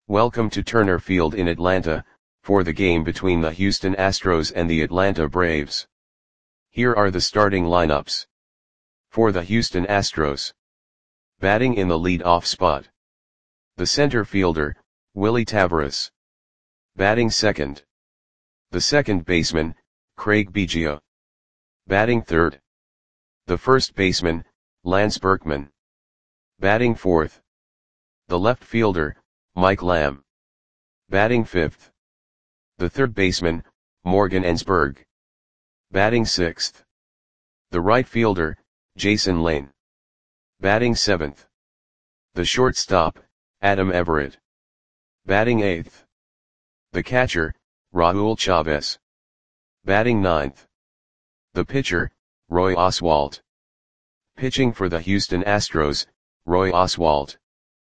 Welcome to Turner Field in Atlanta, for the game between the Houston Astros and the Atlanta Braves. Here are the starting lineups. For the Houston Astros. Batting in the lead-off spot. The center fielder, Willy Taveras. Batting second. The second baseman, Craig Biggio. Batting third. The first baseman, Lance Berkman. Batting fourth. The left fielder, Mike Lamb. Batting fifth. The third baseman, Morgan Ensberg. Batting sixth. The right fielder, Jason Lane. Batting seventh. The shortstop, Adam Everett. Batting eighth. The catcher, Raul Chavez. Batting ninth. The pitcher, Roy Oswalt. Pitching for the Houston Astros, Roy Oswalt.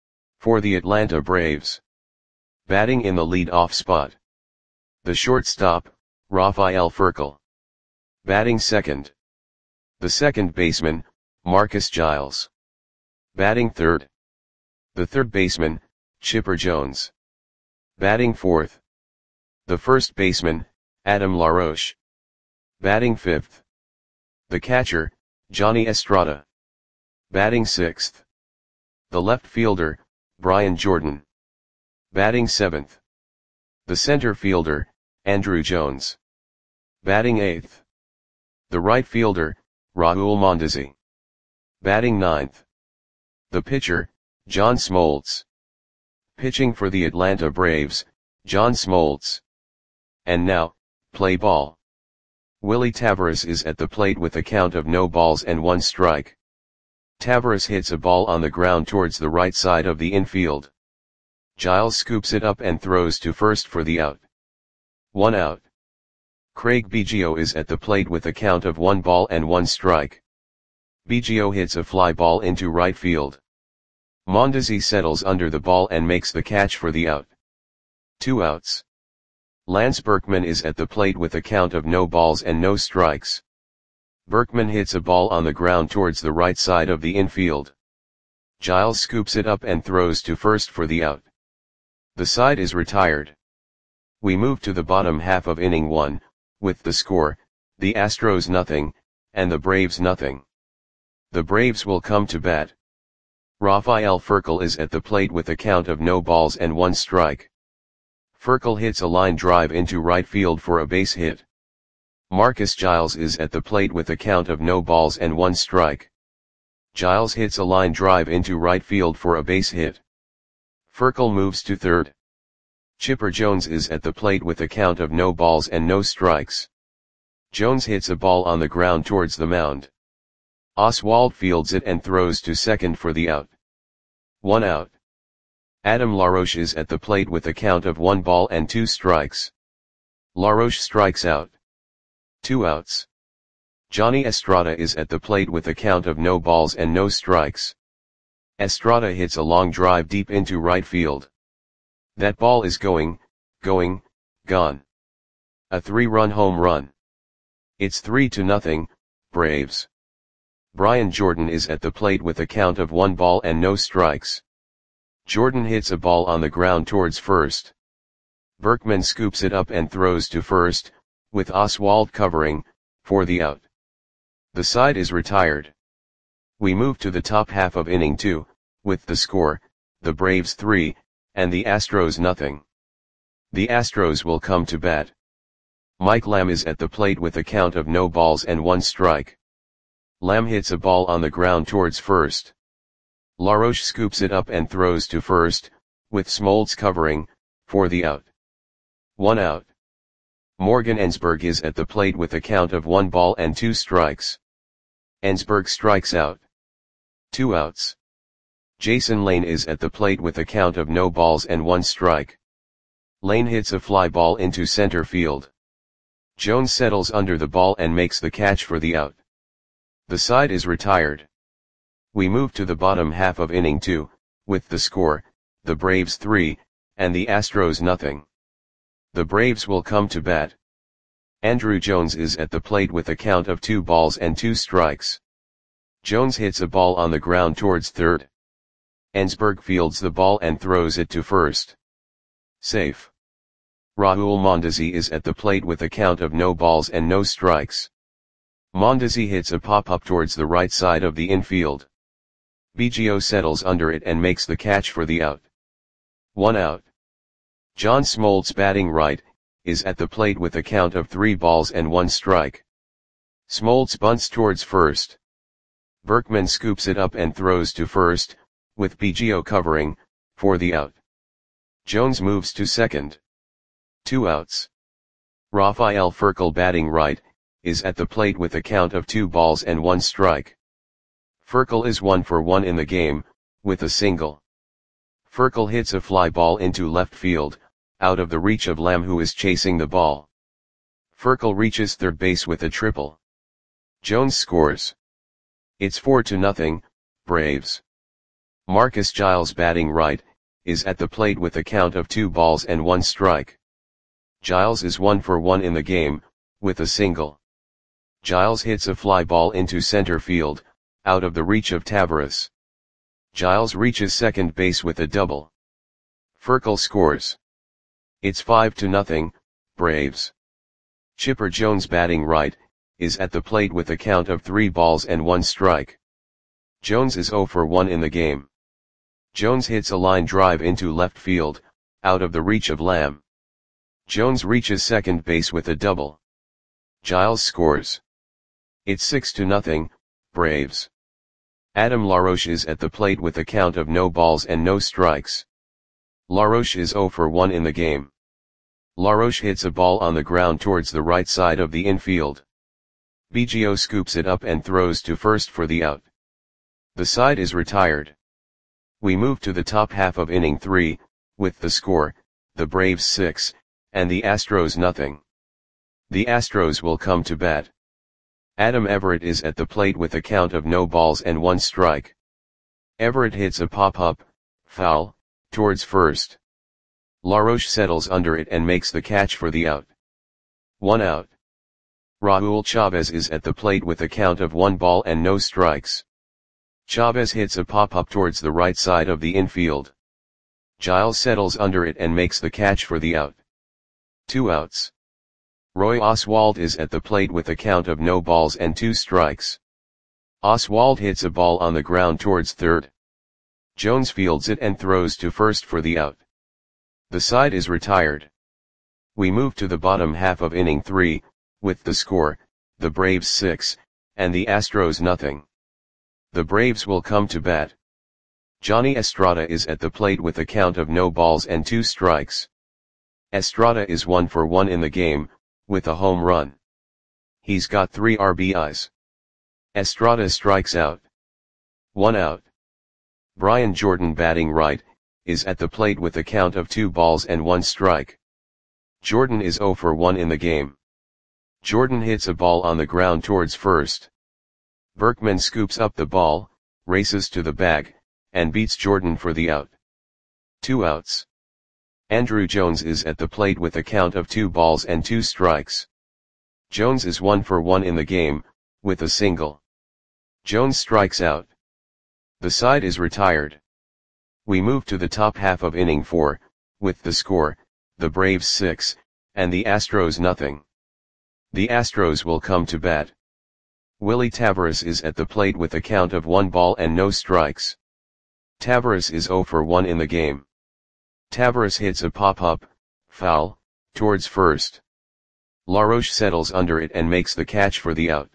For the Atlanta Braves. Batting in the lead-off spot. The shortstop, Rafael Furcal. Batting second. The second baseman, Marcus Giles. Batting third. The third baseman, Chipper Jones. Batting fourth. The first baseman, Adam LaRoche. Batting fifth. The catcher, Johnny Estrada. Batting sixth. The left fielder, Brian Jordan. Batting seventh. The center fielder, Andruw Jones. Batting eighth. The right fielder, Raul Mondesi. Batting ninth. The pitcher, John Smoltz. Pitching for the Atlanta Braves, John Smoltz. And now, play ball. Willy Taveras is at the plate with a count of no balls and one strike. Taveras hits a ball on the ground towards the right side of the infield. Giles scoops it up and throws to first for the out. 1 out. Craig Biggio is at the plate with a count of 1 ball and 1 strike. Biggio hits a fly ball into right field. Mondesi settles under the ball and makes the catch for the out. 2 outs. Lance Berkman is at the plate with a count of no balls and no strikes. Berkman hits a ball on the ground towards the right side of the infield. Giles scoops it up and throws to first for the out. The side is retired. We move to the bottom half of inning 1, with the score, the Astros 0, and the Braves 0. The Braves will come to bat. Rafael Furcal is at the plate with a count of no balls and 1 strike. Furcal hits a line drive into right field for a base hit. Marcus Giles is at the plate with a count of no balls and 1 strike. Giles hits a line drive into right field for a base hit. Furcal moves to third. Chipper Jones is at the plate with a count of no balls and no strikes. Jones hits a ball on the ground towards the mound. Oswalt fields it and throws to second for the out. 1 out. Adam LaRoche is at the plate with a count of 1 ball and 2 strikes. LaRoche strikes out. 2 outs. Johnny Estrada is at the plate with a count of no balls and no strikes. Estrada hits a long drive deep into right field. That ball is gone. A 3-run home run. It's 3-0, Braves. Brian Jordan is at the plate with a count of 1 ball and no strikes. Jordan hits a ball on the ground towards first. Berkman scoops it up and throws to first, with Oswalt covering, for the out. The side is retired. We move to the top half of inning 2, with the score, the Braves 3, and the Astros 0. The Astros will come to bat. Mike Lamb is at the plate with a count of no balls and 1 strike. Lamb hits a ball on the ground towards first. LaRoche scoops it up and throws to first, with Smoltz covering, for the out. 1 out. Morgan Ensberg is at the plate with a count of 1 ball and 2 strikes. Ensberg strikes out. 2 outs. Jason Lane is at the plate with a count of no balls and 1 strike. Lane hits a fly ball into center field. Jones settles under the ball and makes the catch for the out. The side is retired. We move to the bottom half of inning 2, with the score, the Braves 3, and the Astros 0. The Braves will come to bat. Andruw Jones is at the plate with a count of 2 balls and 2 strikes. Jones hits a ball on the ground towards third. Ensberg fields the ball and throws it to first. Safe. Raul Mondesi is at the plate with a count of no balls and no strikes. Mondesi hits a pop-up towards the right side of the infield. Biggio settles under it and makes the catch for the out. 1 out. John Smoltz, batting right, is at the plate with a count of 3 balls and 1 strike. Smoltz bunts towards first. Berkman scoops it up and throws to first, with Biggio covering, for the out. Jones moves to second. 2 outs. Rafael Furcal, batting right, is at the plate with a count of 2 balls and 1 strike. Furcal is 1 for 1 in the game, with a single. Furcal hits a fly ball into left field, out of the reach of Lamb, who is chasing the ball. Furcal reaches third base with a triple. Jones scores. It's 4-0, Braves. Marcus Giles, batting right, is at the plate with a count of 2 balls and 1 strike. Giles is 1 for 1 in the game, with a single. Giles hits a fly ball into center field, out of the reach of Taveras. Giles reaches second base with a double. Furcal scores. It's 5-0, Braves. Chipper Jones, batting right, is at the plate with a count of 3 balls and 1 strike. Jones is 0 for 1 in the game. Jones hits a line drive into left field, out of the reach of Lamb. Jones reaches second base with a double. Giles scores. It's 6-0, Braves. Adam LaRoche is at the plate with a count of no balls and no strikes. LaRoche is 0 for 1 in the game. LaRoche hits a ball on the ground towards the right side of the infield. Biggio scoops it up and throws to first for the out. The side is retired. We move to the top half of inning 3, with the score, the Braves 6, and the Astros nothing. The Astros will come to bat. Adam Everett is at the plate with a count of no balls and 1 strike. Everett hits a pop-up, foul, towards first. LaRoche settles under it and makes the catch for the out. 1 out. Raul Chavez is at the plate with a count of 1 ball and no strikes. Chavez hits a pop-up towards the right side of the infield. Giles settles under it and makes the catch for the out. 2 outs. Roy Oswalt is at the plate with a count of no balls and 2 strikes. Oswalt hits a ball on the ground towards third. Jones fields it and throws to first for the out. The side is retired. We move to the bottom half of inning 3, with the score, the Braves 6, and the Astros nothing. The Braves will come to bat. Johnny Estrada is at the plate with a count of no balls and 2 strikes. Estrada is 1 for 1 in the game, with a home run. He's got 3 RBIs. Estrada strikes out. 1 out. Brian Jordan, batting right, is at the plate with a count of 2 balls and 1 strike. Jordan is 0 for 1 in the game. Jordan hits a ball on the ground towards first. Berkman scoops up the ball, races to the bag, and beats Jordan for the out. 2 outs. Andrew Jones is at the plate with a count of 2 balls and 2 strikes. Jones is 1 for 1 in the game, with a single. Jones strikes out. The side is retired. We move to the top half of inning 4, with the score, the Braves 6, and the Astros nothing. The Astros will come to bat. Willie Taveras is at the plate with a count of 1 ball and no strikes. Taveras is 0 for 1 in the game. Taveras hits a pop-up, foul, towards first. LaRoche settles under it and makes the catch for the out.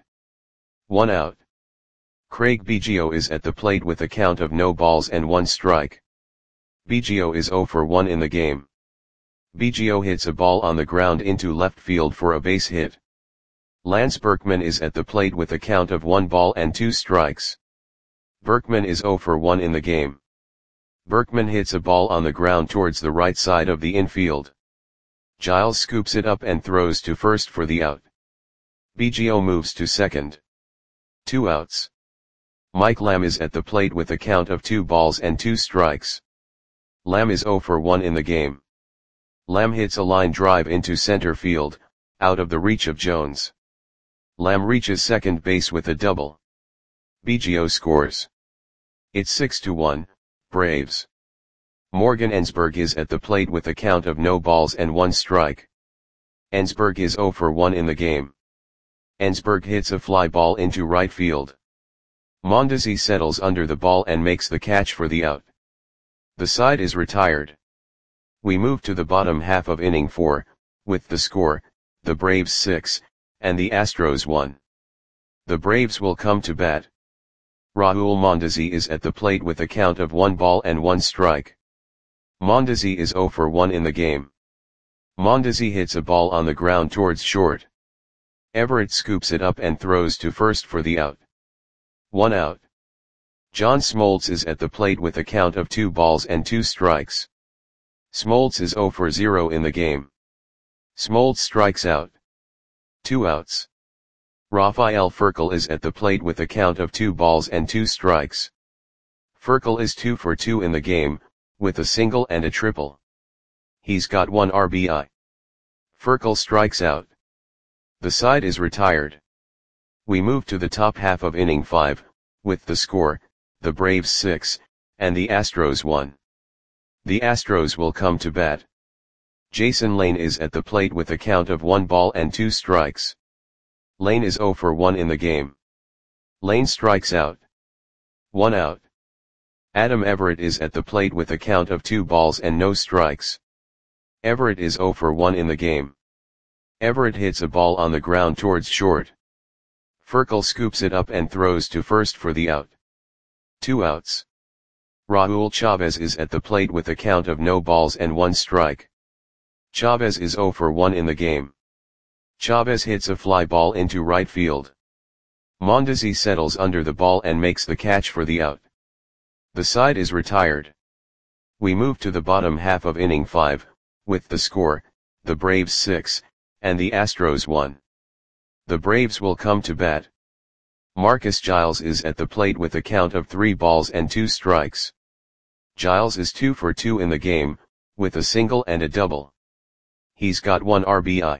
1 out. Craig Biggio is at the plate with a count of no balls and 1 strike. Biggio is 0 for 1 in the game. Biggio hits a ball on the ground into left field for a base hit. Lance Berkman is at the plate with a count of 1 ball and 2 strikes. Berkman is 0 for 1 in the game. Berkman hits a ball on the ground towards the right side of the infield. Giles scoops it up and throws to first for the out. Biggio moves to second. 2 outs. Mike Lamb is at the plate with a count of 2 balls and 2 strikes. Lamb is 0 for 1 in the game. Lamb hits a line drive into center field, out of the reach of Jones. Lamb reaches second base with a double. Biggio scores. It's 6-1, Braves. Morgan Ensberg is at the plate with a count of no balls and 1 strike. Ensberg is 0 for 1 in the game. Ensberg hits a fly ball into right field. Mondesi settles under the ball and makes the catch for the out. The side is retired. We move to the bottom half of inning 4, with the score, the Braves 6, and the Astros 1. The Braves will come to bat. Raul Mondesi is at the plate with a count of 1 ball and 1 strike. Mondesi is 0 for 1 in the game. Mondesi hits a ball on the ground towards short. Everett scoops it up and throws to first for the out. 1 out. John Smoltz is at the plate with a count of 2 balls and 2 strikes. Smoltz is 0 for 0 in the game. Smoltz strikes out. 2 outs. Rafael Furcal is at the plate with a count of 2 balls and 2 strikes. Furcal is 2 for 2 in the game, with a single and a triple. He's got 1 RBI. Furcal strikes out. The side is retired. We move to the top half of inning 5, with the score, the Braves 6, and the Astros 1. The Astros will come to bat. Jason Lane is at the plate with a count of 1 ball and 2 strikes. Lane is 0 for 1 in the game. Lane strikes out. 1 out. Adam Everett is at the plate with a count of 2 balls and no strikes. Everett is 0 for 1 in the game. Everett hits a ball on the ground towards short. Furcal scoops it up and throws to first for the out. 2 outs. Raul Chavez is at the plate with a count of no balls and 1 strike. Chavez is 0 for 1 in the game. Chavez hits a fly ball into right field. Mondesi settles under the ball and makes the catch for the out. The side is retired. We move to the bottom half of inning 5, with the score, the Braves 6, and the Astros 1. The Braves will come to bat. Marcus Giles is at the plate with a count of 3 balls and 2 strikes. Giles is 2 for 2 in the game, with a single and a double. He's got 1 RBI.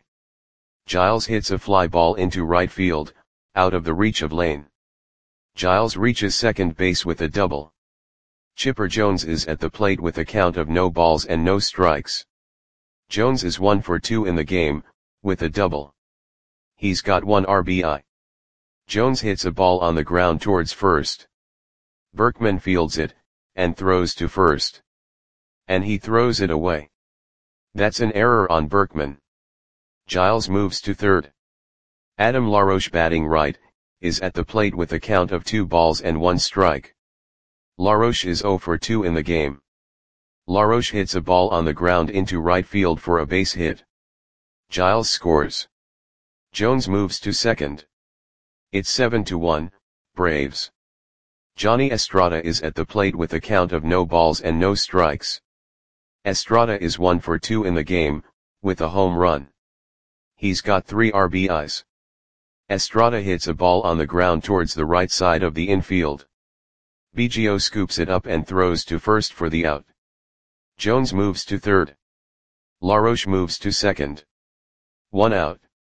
Giles hits a fly ball into right field, out of the reach of Lane. Giles reaches second base with a double. Chipper Jones is at the plate with a count of no balls and no strikes. Jones is 1 for 2 in the game, with a double. He's got 1 RBI. Jones hits a ball on the ground towards first. Berkman fields it, and throws to first. And he throws it away. That's an error on Berkman. Giles moves to third. Adam LaRoche, batting right, is at the plate with a count of 2 balls and 1 strike. LaRoche is 0 for 2 in the game. LaRoche hits a ball on the ground into right field for a base hit. Giles scores. Jones moves to second. It's 7-1, Braves. Johnny Estrada is at the plate with a count of no balls and no strikes. Estrada is 1 for 2 in the game, with a home run. He's got 3 RBIs. Estrada hits a ball on the ground towards the right side of the infield. Biggio scoops it up and throws to first for the out. Jones moves to third. LaRoche moves to second. 1 out.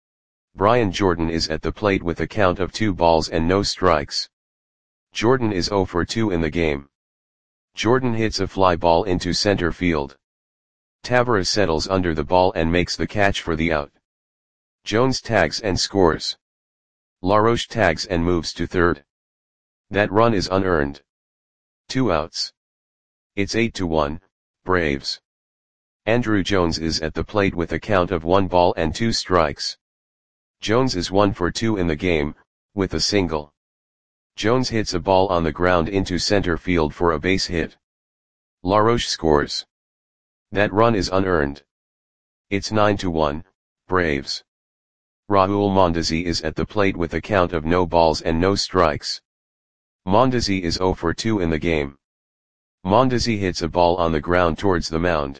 Brian Jordan is at the plate with a count of 2 balls and no strikes. Jordan is 0 for 2 in the game. Jordan hits a fly ball into center field. Tavares settles under the ball and makes the catch for the out. Jones tags and scores. LaRoche tags and moves to third. That run is unearned. 2 outs. It's 8-1, Braves. Andrew Jones is at the plate with a count of 1 ball and 2 strikes. Jones is 1 for 2 in the game, with a single. Jones hits a ball on the ground into center field for a base hit. LaRoche scores. That run is unearned. It's 9-1, Braves. Raul Mondesi is at the plate with a count of no balls and no strikes. Mondesi is 0 for 2 in the game. Mondesi hits a ball on the ground towards the mound.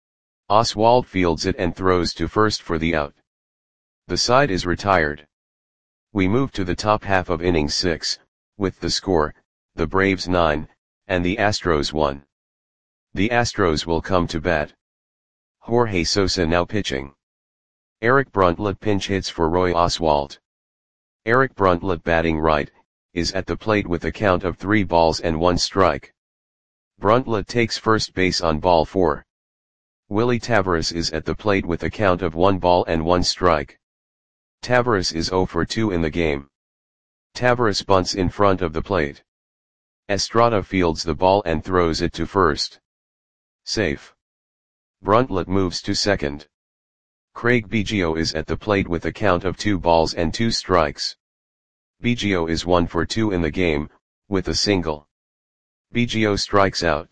Oswald fields it and throws to first for the out. The side is retired. We move to the top half of inning 6, with the score, the Braves 9, and the Astros 1. The Astros will come to bat. Jorge Sosa now pitching. Eric Bruntlett pinch hits for Roy Oswalt. Eric Bruntlett, batting right, is at the plate with a count of 3 balls and 1 strike. Brundtland takes first base on ball 4. Willie Tavares is at the plate with a count of 1 ball and 1 strike. Tavares is 0 for 2 in the game. Tavares bunts in front of the plate. Estrada fields the ball and throws it to first. Safe. Brundtland moves to second. Craig Biggio is at the plate with a count of 2 balls and 2 strikes. Biggio is 1 for 2 in the game, with a single. Biggio strikes out.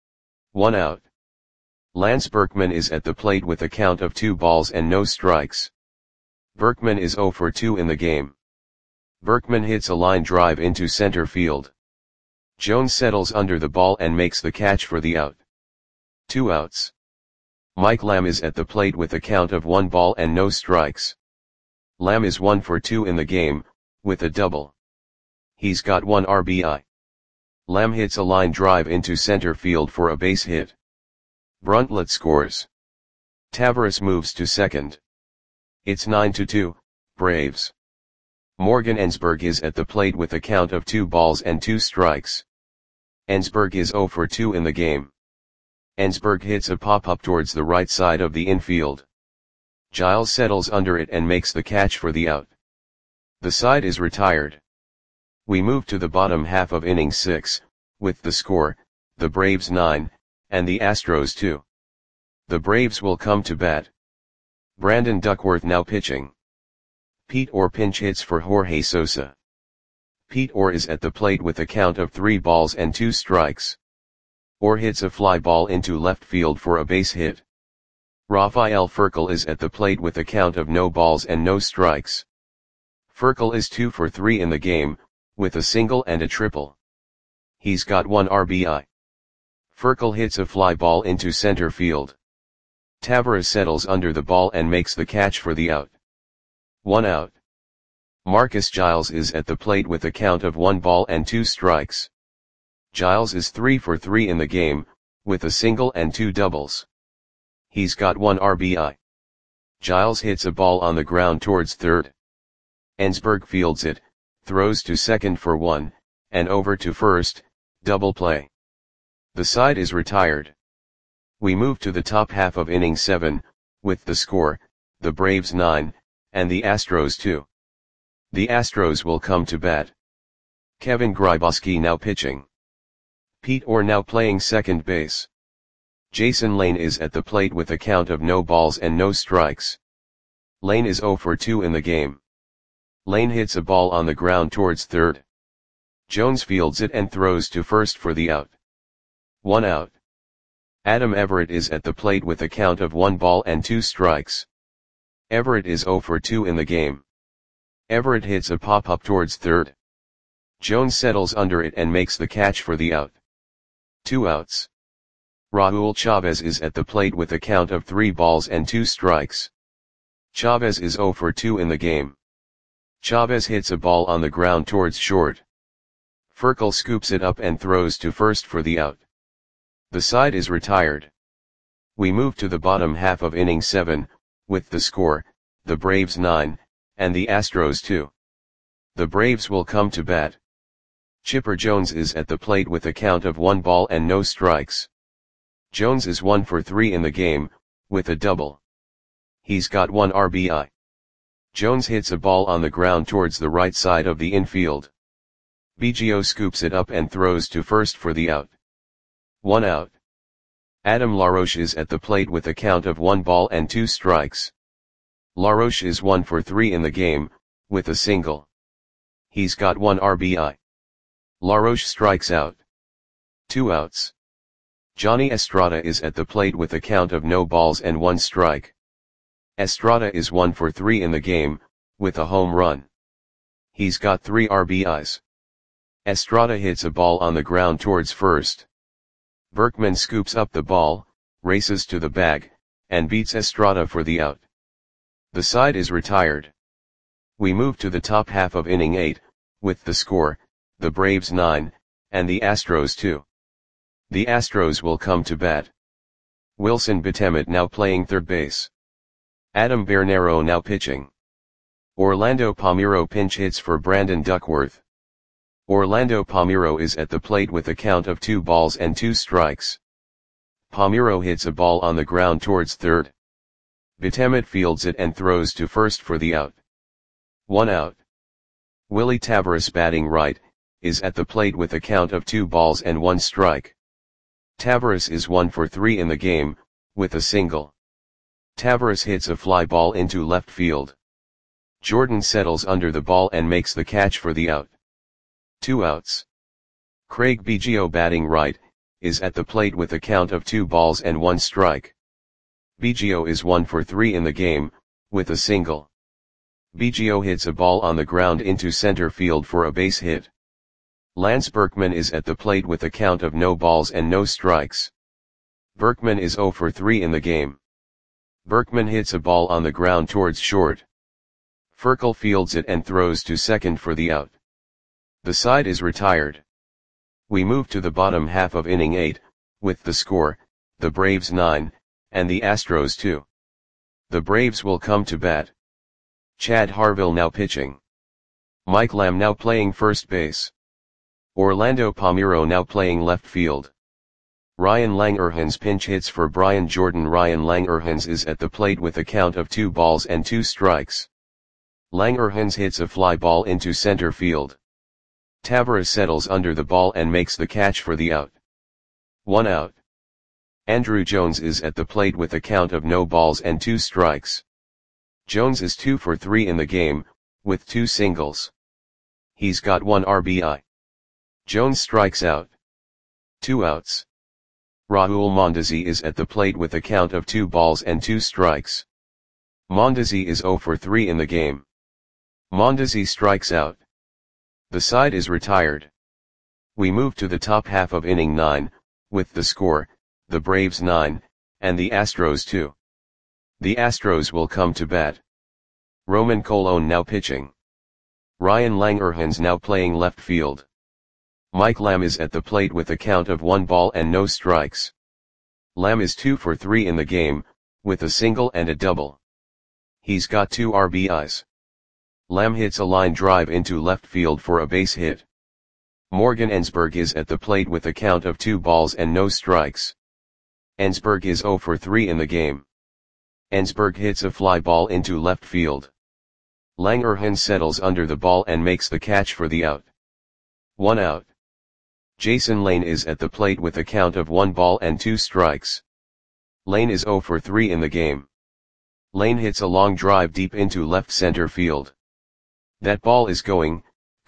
1 out. Lance Berkman is at the plate with a count of 2 balls and no strikes. Berkman is 0 for 2 in the game. Berkman hits a line drive into center field. Jones settles under the ball and makes the catch for the out. 2 outs. Mike Lamb is at the plate with a count of 1 ball and no strikes. Lamb is 1 for 2 in the game, with a double. He's got 1 RBI. Lamb hits a line drive into center field for a base hit. Brundtland scores. Tavares moves to second. It's 9-2, Braves. Morgan Ensberg is at the plate with a count of 2 balls and 2 strikes. Ensberg is 0 for 2 in the game. Ensberg hits a pop-up towards the right side of the infield. Giles settles under it and makes the catch for the out. The side is retired. We move to the bottom half of inning 6, with the score, the Braves 9, and the Astros 2. The Braves will come to bat. Brandon Duckworth now pitching. Pete Orr pinch hits for Jorge Sosa. Pete Orr is at the plate with a count of 3 balls and 2 strikes. Orr hits a fly ball into left field for a base hit. Rafael Furcal is at the plate with a count of no balls and no strikes. Furcal is 2 for 3 in the game, with a single and a triple. He's got 1 RBI. Furcal hits a fly ball into center field. Tavares settles under the ball and makes the catch for the out. 1 out. Marcus Giles is at the plate with a count of 1 ball and 2 strikes. Giles is 3 for 3 in the game, with a single and 2 doubles. He's got 1 RBI. Giles hits a ball on the ground towards third. Ensberg fields it, throws to second for 1, and over to first, double play. The side is retired. We move to the top half of inning 7, with the score, the Braves 9, and the Astros 2. The Astros will come to bat. Kevin Grybauski now pitching. Pete Orr now playing second base. Jason Lane is at the plate with a count of no balls and no strikes. Lane is 0 for 2 in the game. Lane hits a ball on the ground towards third. Jones fields it and throws to first for the out. 1 out. Adam Everett is at the plate with a count of 1 ball and 2 strikes. Everett is 0 for 2 in the game. Everett hits a pop-up towards third. Jones settles under it and makes the catch for the out. 2 outs. Raul Chavez is at the plate with a count of 3 balls and 2 strikes. Chavez is 0 for 2 in the game. Chavez hits a ball on the ground towards short. Furcal scoops it up and throws to first for the out. The side is retired. We move to the bottom half of inning 7, with the score, the Braves 9, and the Astros 2. The Braves will come to bat. Chipper Jones is at the plate with a count of 1 ball and no strikes. Jones is 1 for 3 in the game, with a double. He's got 1 RBI. Jones hits a ball on the ground towards the right side of the infield. Biggio scoops it up and throws to first for the out. 1 out. Adam LaRoche is at the plate with a count of 1 ball and 2 strikes. LaRoche is 1 for 3 in the game, with a single. He's got 1 RBI. LaRoche strikes out. 2 outs. Johnny Estrada is at the plate with a count of no balls and 1 strike. Estrada is 1 for 3 in the game, with a home run. He's got 3 RBIs. Estrada hits a ball on the ground towards first. Berkman scoops up the ball, races to the bag, and beats Estrada for the out. The side is retired. We move to the top half of inning 8, with the score, the Braves 9, and the Astros 2. The Astros will come to bat. Wilson Betemit now playing third base. Adam Bernero now pitching. Orlando Palmeiro pinch hits for Brandon Duckworth. Orlando Palmeiro is at the plate with a count of 2 balls and 2 strikes. Palmeiro hits a ball on the ground towards third. Betemet fields it and throws to first for the out. 1 out. Willie Tavares, batting right, is at the plate with a count of 2 balls and 1 strike. Tavares is 1 for 3 in the game, with a single. Tavares hits a fly ball into left field. Jordan settles under the ball and makes the catch for the out. 2 outs. Craig Biggio, batting right, is at the plate with a count of 2 balls and 1 strike. Biggio is 1 for 3 in the game, with a single. Biggio hits a ball on the ground into center field for a base hit. Lance Berkman is at the plate with a count of no balls and no strikes. Berkman is 0 for 3 in the game. Berkman hits a ball on the ground towards short. Furcal fields it and throws to second for the out. The side is retired. We move to the bottom half of inning 8, with the score, the Braves 9, and the Astros 2. The Braves will come to bat. Chad Harville now pitching. Mike Lamb now playing first base. Orlando Palmeiro now playing left field. Ryan Langerhans pinch hits for Brian Jordan. Ryan Langerhans is at the plate with a count of 2 balls and 2 strikes. Langerhans hits a fly ball into center field. Tavares settles under the ball and makes the catch for the out. 1 out. Andrew Jones is at the plate with a count of no balls and 2 strikes. Jones is 2 for 3 in the game, with 2 singles. He's got 1 RBI. Jones strikes out. 2 outs. Raul Mondesi is at the plate with a count of 2 balls and 2 strikes. Mondesi is 0 for 3 in the game. Mondesi strikes out. The side is retired. We move to the top half of inning 9, with the score, the Braves 9, and the Astros 2. The Astros will come to bat. Roman Colon now pitching. Ryan Langerhans now playing left field. Mike Lamb is at the plate with a count of 1 ball and no strikes. Lamb is 2 for 3 in the game, with a single and a double. He's got 2 RBIs. Lamb hits a line drive into left field for a base hit. Morgan Ensberg is at the plate with a count of 2 balls and no strikes. Ensberg is 0 for 3 in the game. Ensberg hits a fly ball into left field. Langerhans settles under the ball and makes the catch for the out. 1 out. Jason Lane is at the plate with a count of 1 ball and 2 strikes. Lane is 0 for 3 in the game. Lane hits a long drive deep into left center field. That ball is gone.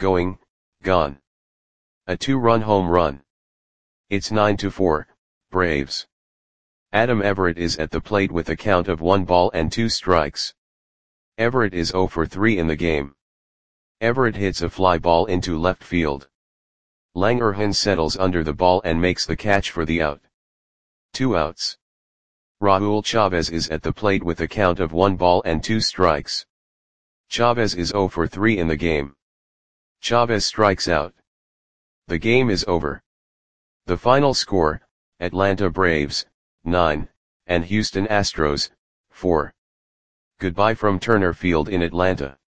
A 2-run home run. It's 9-4, Braves. Adam Everett is at the plate with a count of 1 ball and 2 strikes. Everett is 0 for 3 in the game. Everett hits a fly ball into left field. Langerhans settles under the ball and makes the catch for the out. 2 outs. Raul Chavez is at the plate with a count of 1 ball and 2 strikes. Chavez is 0 for 3 in the game. Chavez strikes out. The game is over. The final score, Atlanta Braves, 9, and Houston Astros, 4. Goodbye from Turner Field in Atlanta.